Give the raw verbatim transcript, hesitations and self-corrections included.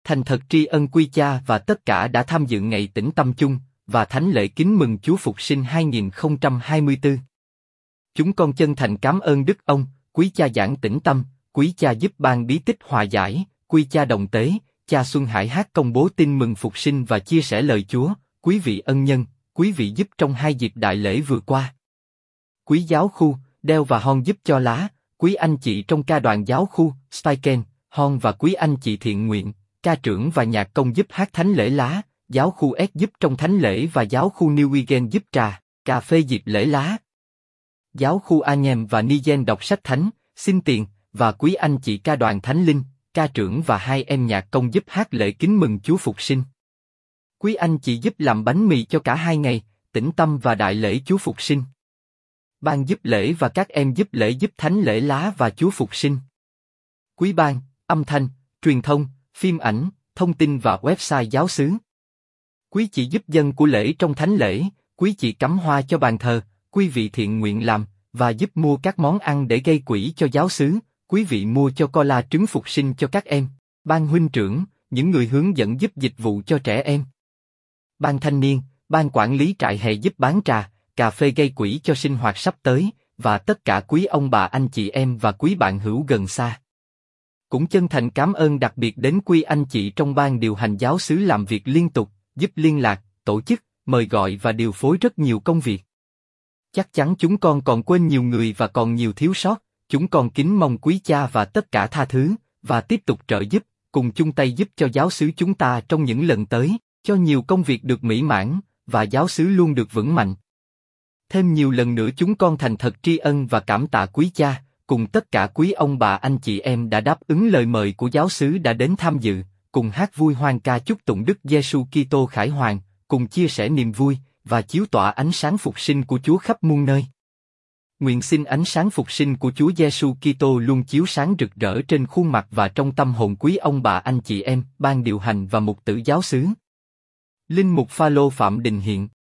Thành thật tri ân Quý Cha và tất cả đã tham dự ngày tĩnh tâm chung và thánh lễ kính mừng Chúa Phục sinh hai nghìn không trăm hai mươi tư. Chúng con chân thành cảm ơn Đức ông, Quý Cha giảng tĩnh tâm, Quý Cha giúp ban bí tích hòa giải, Quý Cha đồng tế, Cha Xuân Hải hát công bố tin mừng Phục sinh và chia sẻ lời Chúa, quý vị ân nhân, quý vị giúp trong hai dịp đại lễ vừa qua. Quý giáo khu, Đeo và Hon giúp cho lá, quý anh chị trong ca đoàn giáo khu, Steichen, Hon và quý anh chị thiện nguyện, ca trưởng và nhạc công giúp hát thánh lễ lá, giáo khu S giúp trong thánh lễ và giáo khu New Weekend giúp trà, cà phê dịp lễ lá. Giáo khu Anhem và Nigen đọc sách thánh, xin tiền, và quý anh chị ca đoàn thánh linh, ca trưởng và hai em nhạc công giúp hát lễ kính mừng Chúa Phục sinh. Quý anh chị giúp làm bánh mì cho cả hai ngày, tĩnh tâm và đại lễ Chúa Phục sinh. Ban giúp lễ và các em giúp lễ giúp thánh lễ lá và Chúa Phục sinh. Quý ban, âm thanh, truyền thông, phim ảnh, thông tin và website giáo xứ. Quý chị giúp dân của lễ trong thánh lễ, quý chị cắm hoa cho bàn thờ, quý vị thiện nguyện làm, và giúp mua các món ăn để gây quỹ cho giáo xứ, quý vị mua cho cola trứng phục sinh cho các em, ban huynh trưởng, những người hướng dẫn giúp dịch vụ cho trẻ em. Ban thanh niên, ban quản lý trại hè giúp bán trà, cà phê gây quỹ cho sinh hoạt sắp tới, và tất cả quý ông bà anh chị em và quý bạn hữu gần xa. Cũng chân thành cảm ơn đặc biệt đến quý anh chị trong ban điều hành giáo xứ làm việc liên tục, giúp liên lạc, tổ chức, mời gọi và điều phối rất nhiều công việc. Chắc chắn chúng con còn quên nhiều người và còn nhiều thiếu sót, chúng con kính mong Quý Cha và tất cả tha thứ, và tiếp tục trợ giúp, cùng chung tay giúp cho giáo xứ chúng ta trong những lần tới, cho nhiều công việc được mỹ mãn, và giáo xứ luôn được vững mạnh. Thêm nhiều lần nữa chúng con thành thật tri ân và cảm tạ Quý Cha, cùng tất cả quý ông bà anh chị em đã đáp ứng lời mời của giáo xứ đã đến tham dự, cùng hát vui hoan ca chúc tụng Đức Giêsu Kitô khải hoàn, cùng chia sẻ niềm vui, và chiếu tỏa ánh sáng phục sinh của Chúa khắp muôn nơi. Nguyện xin ánh sáng phục sinh của Chúa Giêsu Kitô luôn chiếu sáng rực rỡ trên khuôn mặt và trong tâm hồn quý ông bà anh chị em, ban điều hành và mục tử giáo xứ. Linh mục Phaolô Phạm Đình Hiện.